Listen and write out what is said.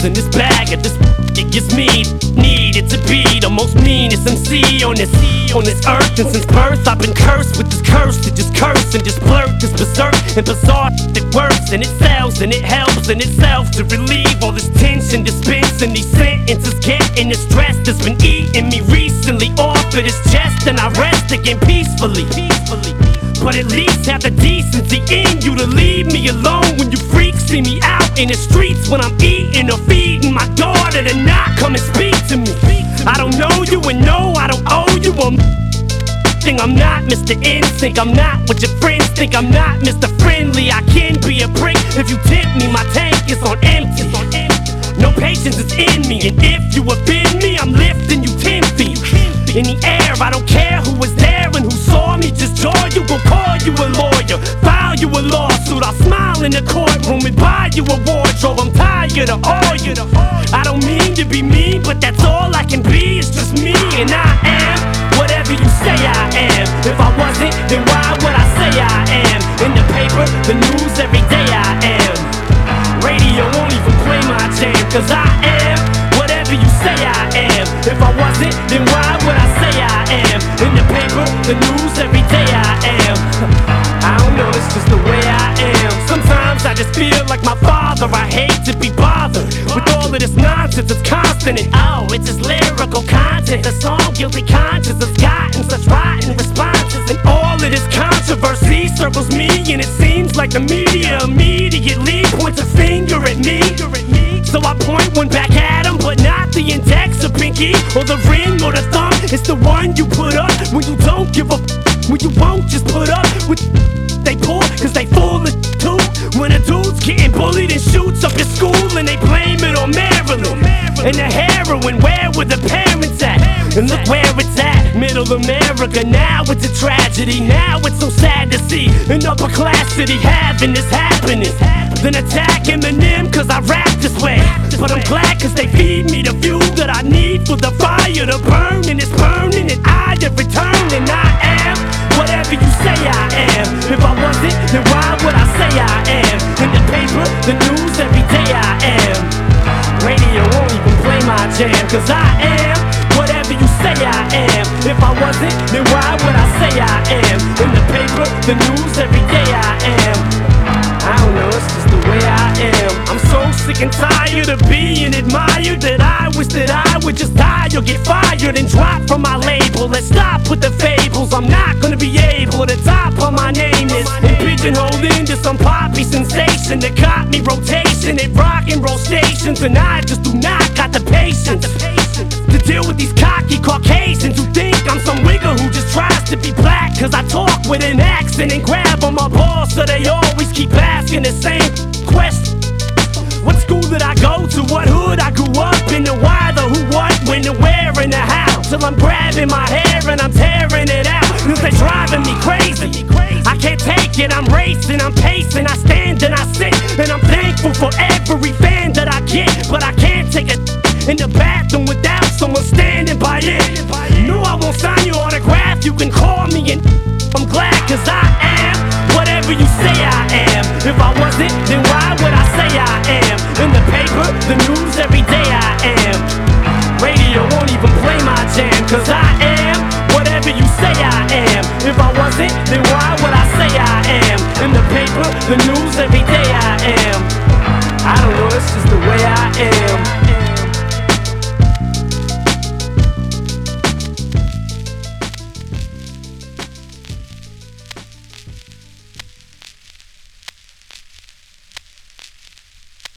in this bag of this. It gets me needed to be the most meanest MC on this earth. And since birth I've been cursed with this curse to just curse and just blurt this berserk and bizarre that works, and it sells and it helps in itself to relieve all this tension, dispensing these sentences, getting the stress that's been eating me recently off of this chest, and I rest again peacefully. But at least have the decency in you to leave me alone when you freaks see me out in the streets when I'm eating or feeding my daughter to not come and speak to me. I don't know you and no, I don't owe you I'm not Mr. Instinct, I'm not what your friends think. I'm not Mr. Friendly, I can be a prick if you tempt me. My tank is on empty. No patience is in me, and if you offend me, I'm lifting you 10 feet in the air. I don't care who was there and who saw me. Just joy, you gon' call you a lawyer, file you a lawsuit. I'll smile in the courtroom and buy you a wardrobe. I'm tired of all you. I don't mean to be mean, but that's all I can be. It's just me, and I am whatever you say I am. If I wasn't, then why would I say I am? In the paper, the news, every day I am. Radio won't even play my jam, cause I am whatever you say I am. If I wasn't, then why would I say I am? In the paper, the news, every day I am. I don't know, it's just the way I am. Sometimes I just feel like my father. I hate to be bothered with all of this nonsense. It's constant and oh, it's just lyrical content. The song Guilty Conscience has gotten such rotten responses, and all of this controversy circles me, and it seems like the media immediately points a finger at me. So I point one back at him, but not the index or pinky or the ring or the thumb. It's the one you put up when you don't give a when you won't just put up with they pull, cause they full of too. When a dude's getting bullied and shoots up his school, and they blame it on Maryland and the heroin. Where were the parents at? And look where it's at, middle America. Now it's a tragedy, now it's so sad to see an upper class city having this happening. Then attack Eminem cause I rap this way, but I'm glad cause they feed me the fuel that I need for the fire to burn, and it's burning and I have returned, and I am whatever you say I am. If I wasn't, then why would I say I am? In the paper, the news, every day I am. Radio won't even play my jam, cause I am whatever you say I am. If I wasn't, then why would I say I am? In the paper, the news, every day I am. I don't know, it's just the way I am. I'm so sick and tired of being admired that I wish that I would just die or get fired and drop from my label. Let's stop with the fables. I'm not gonna be able to top on my name is and pigeonholed into some poppy sensation that caught me rotation at rock and roll stations, and I just do not got the patience to deal with these cocky Caucasians who think I'm some wigger who just tries to be black cause I talk with an accent and grab on my balls, so they always keep asking the same question. What school did I go to? What hood I grew up in? The why, the who, what, when, the where, and the how. Till I'm grabbing my hair and I'm tearing it out, cause they're driving me crazy. I can't take it, I'm racing, I'm pacing, I stand and I sit, and I'm thankful for every fan that I get, but I can't take it in the bathroom without someone standing by it. No, I won't sign your autograph, you can call me, and I'm glad cause I am whatever you say I am.